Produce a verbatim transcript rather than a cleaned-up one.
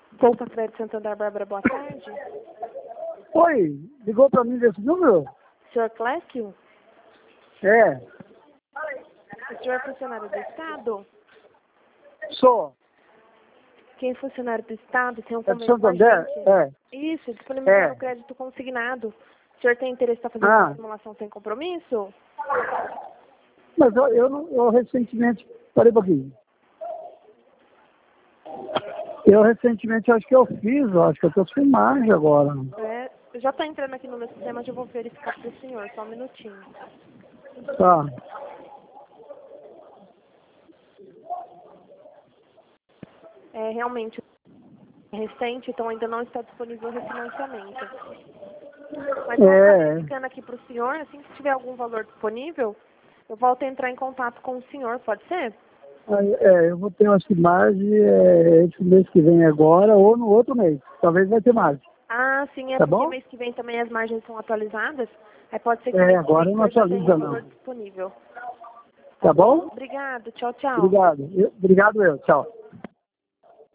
Poupa Crédito Santander, Bárbara, boa tarde. Oi, ligou para mim desse número? Senhor Clécio? É, O senhor é funcionário do Estado? sou. Quem é funcionário do Estado tem um É de convênio com a Santander? gente. É. Isso, disponibilizando É. o crédito consignado. O senhor tem interesse em fazer Ah. uma simulação sem compromisso? Mas eu, eu, não- eu recentemente... Parei um pouquinho. Eu recentemente acho que eu fiz, eu acho que eu tô sem imagem agora. É, eu já estou entrando aqui no meu sistema, já vou verificar para o senhor, só um minutinho. Tá. É, realmente, é recente, então ainda não está disponível o refinanciamento. Mas vou estar É. verificando aqui para o senhor, assim que tiver algum valor disponível, eu volto a entrar em contato com o senhor, pode ser? Aí, é, eu vou ter umas margem é, esse mês que vem agora ou no outro mês. Talvez vai ter margem. Ah, sim, é Tá porque bom? mês que vem também as margens são atualizadas, aí pode ser que É, mês que agora vem não o senhor já tenha atualiza o não. valor disponível. Tá bom? Obrigado, tchau, tchau. Obrigado. Eu- Obrigado eu. Tchau.